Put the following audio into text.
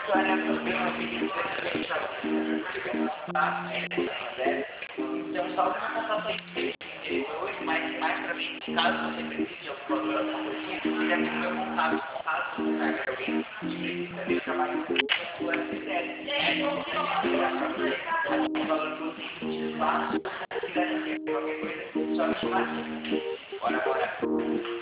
Então, só uma contação hoje, mas mais para mim, caso você precise de alguma coisa, já tem meu contato, para alguém que também trabalha com o SCL. E aí, vamos ter um valor do espaço, se quiser qualquer coisa, só me chamar. Bora, bora.